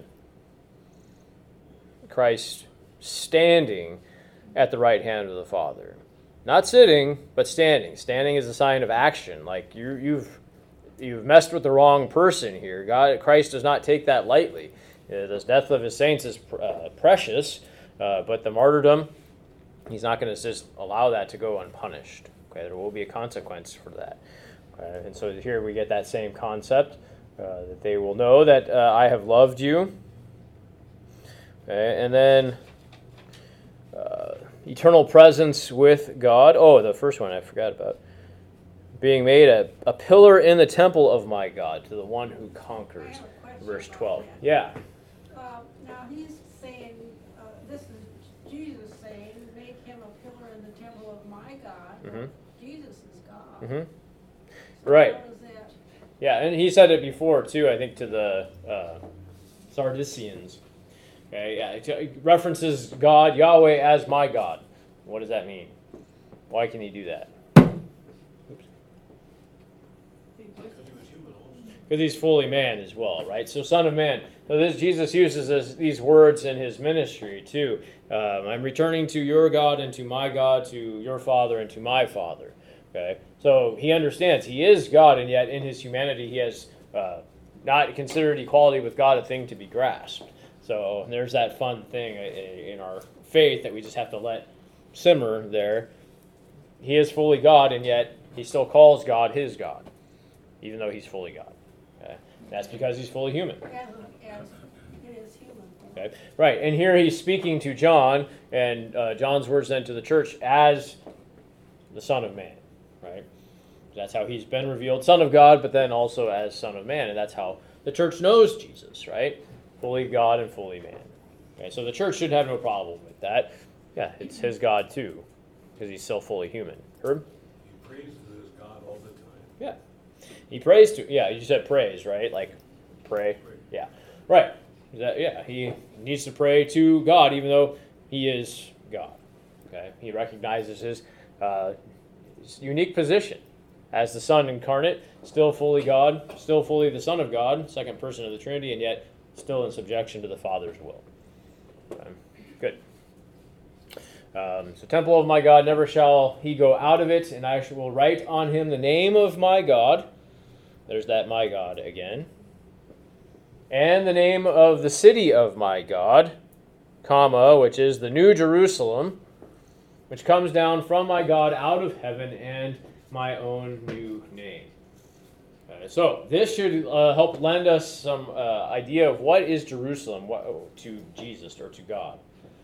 Christ standing at the right hand of the Father. Not sitting, but standing. Standing is a sign of action. Like you, you've you've messed with the wrong person here. God, Christ does not take that lightly. Uh, the death of his saints is uh, precious, uh, but the martyrdom, he's not going to just allow that to go unpunished. Okay, there will be a consequence for that. Okay, and so here we get that same concept, uh, that they will know that uh, I have loved you. Okay, and then uh, eternal presence with God. Oh, the first one I forgot about. Being made a, a pillar in the temple of my God, to the one who conquers. I have a question Verse about twelve. that. Yeah. Uh, now he's saying, uh, this is Jesus saying, make him a pillar in the temple of my God. Mhm. Jesus is God. Mm-hmm. So Right. how does that- Yeah, and he said it before too. I think to the uh, Sardisians. Okay, yeah, it references God, Yahweh, as my God. What does that mean? Why can he do that? Because he's fully man as well, right? So, Son of Man. So this Jesus uses this, these words in his ministry too. Um, I'm returning to your God and to my God, to your Father and to my Father. Okay, so he understands he is God, and yet in his humanity he has uh, not considered equality with God a thing to be grasped. So there's that fun thing in our faith that we just have to let simmer there. He is fully God, and yet he still calls God his God, even though he's fully God. Okay? That's because he's fully human. As, as it is human. Okay, right, and here he's speaking to John, and uh, John's words then to the church as the Son of Man, right? That's how he's been revealed, Son of God, but then also as Son of Man, and that's how the church knows Jesus, right? Fully God and fully man. Okay, so the church should have no problem with that. Yeah, it's his God too, because he's still fully human. Herb? He praises his God all the time. Yeah. He prays to, yeah, you said praise, right? Like, pray. Pray. Yeah. Right. That, yeah, he needs to pray to God, even though he is God. Okay? He recognizes his, uh, his unique position as the Son incarnate, still fully God, still fully the Son of God, second person of the Trinity, and yet still in subjection to the Father's will. Okay. Good. Um, so, temple of my God, never shall he go out of it, and I will write on him the name of my God. There's that my God again. And the name of the city of my God, comma, which is the New Jerusalem, which comes down from my God out of heaven, and my own new name. Uh, so this should uh, help lend us some uh, idea of what is Jerusalem what, to Jesus or to God.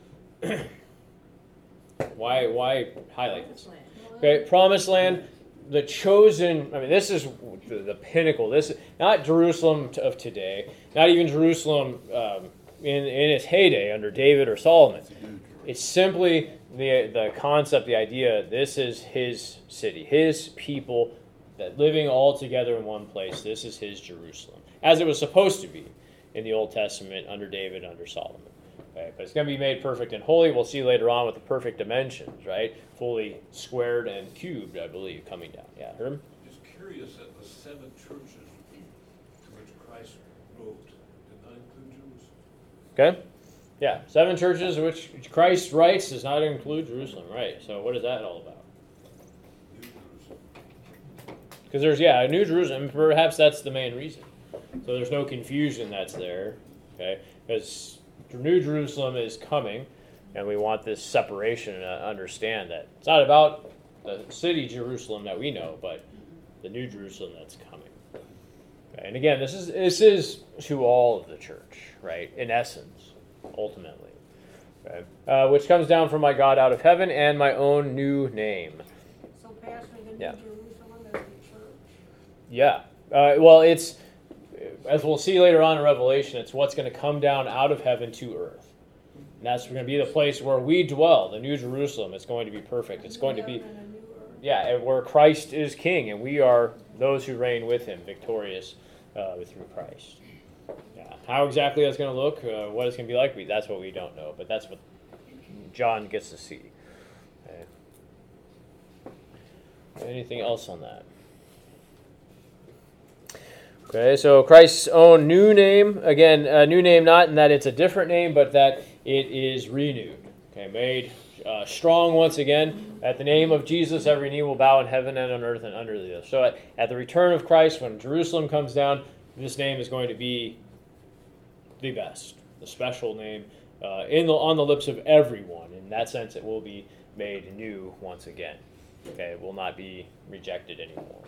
why why highlight this? Okay, promised land, the chosen. I mean, this is the, the pinnacle. This is not Jerusalem of today, not even Jerusalem um, in in its heyday under David or Solomon. It's simply the the concept, the idea. This is his city, his people, that living all together in one place. This is his Jerusalem, as it was supposed to be in the Old Testament under David, under Solomon. Okay, but it's going to be made perfect and holy. We'll see later on with the perfect dimensions, right? Fully squared and cubed, I believe, coming down. Yeah, Herb? Just curious that the seven churches to which Christ wrote did not include Jerusalem. Okay. Yeah, seven churches which Christ writes does not include Jerusalem, right? So what is that all about? New Jerusalem. Because there's, yeah, a New Jerusalem. Perhaps that's the main reason. So there's no confusion that's there, okay? Because New Jerusalem is coming, and we want this separation to understand that it's not about the city Jerusalem that we know, but the New Jerusalem that's coming. Okay? And again, this is this is to all of the church, right? In essence, ultimately, okay? Uh, which comes down from my God out of heaven and my own new name. So, Pastor, the New Yeah. Jerusalem is the church. Yeah. Uh, well, it's, as we'll see later on in Revelation, it's what's going to come down out of heaven to earth. And that's going to be the place where we dwell, the New Jerusalem. It's going to be perfect. It's going to be, Heaven and a new earth. yeah, and where Christ is king, and we are those who reign with him, victorious uh, through Christ. Yeah. How exactly that's going to look, uh, what it's going to be like, we, that's what we don't know. But that's what John gets to see. Okay. Anything else on that? Okay, so Christ's own new name, again, a new name not in that it's a different name, but that it is renewed. Okay, made uh, strong once again. At the name of Jesus, every knee will bow in heaven and on earth and under the earth. So at, at the return of Christ, when Jerusalem comes down, this name is going to be the best, the special name uh, in the, on the lips of everyone. In that sense, it will be made new once again. Okay, it will not be rejected anymore.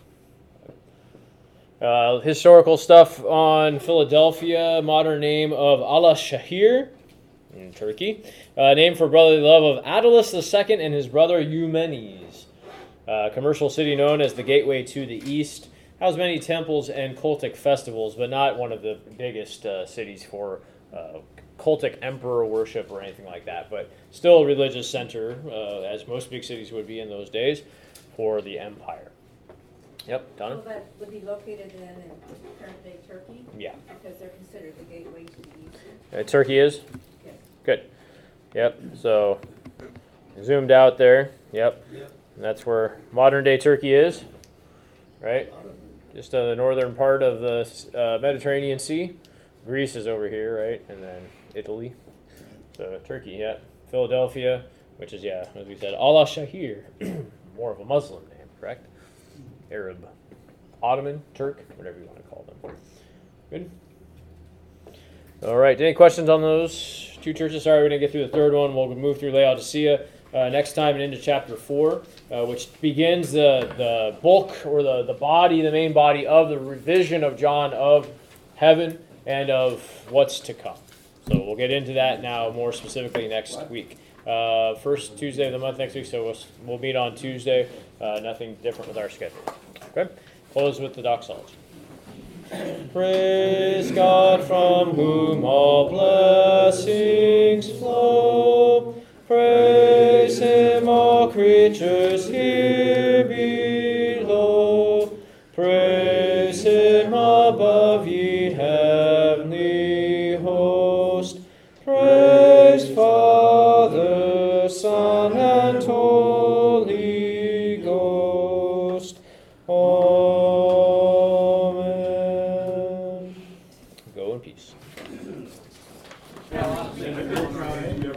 Uh, historical stuff on Philadelphia, modern name of Alaşehir in Turkey. Uh, name for brotherly love of Attalus the Second and his brother Eumenes. Uh, commercial city known as the gateway to the east. Has many temples and cultic festivals, but not one of the biggest uh, cities for uh, cultic emperor worship or anything like that. But still a religious center, uh, as most big cities would be in those days. for the empire. Yep, So Donna? that would be located then in current day Turkey? Yeah. Because they're considered the gateway to the east. Uh, Turkey is? Yes. Good. Yep, so zoomed out there. Yep. Yep. And that's where modern day Turkey is, right? Just on the northern part of the uh, Mediterranean Sea. Greece is over here, right? And then Italy. So Turkey, yeah. Philadelphia, which is, yeah, as we said, Allah Shahir. More of a Muslim name, correct? Arab. Ottoman, Turk, whatever you want to call them. Good. All right, any questions on those two churches? Sorry, we're going to get through the third one. We'll move through Laodicea uh, next time and into chapter four, uh, which begins the, the bulk or the, the body, the main body of the revision of John of heaven and of what's to come. So we'll get into that now more specifically next week. Uh, first Tuesday of the month next week, so we'll, we'll meet on Tuesday. Uh, nothing different with our schedule. Okay? Close with the doxology. Praise God from whom all blessings flow. Praise Him, all creatures here below. Praise Him above, ye heavenly host. Praise Father, Son, and Holy Ghost. Amen. Go in peace.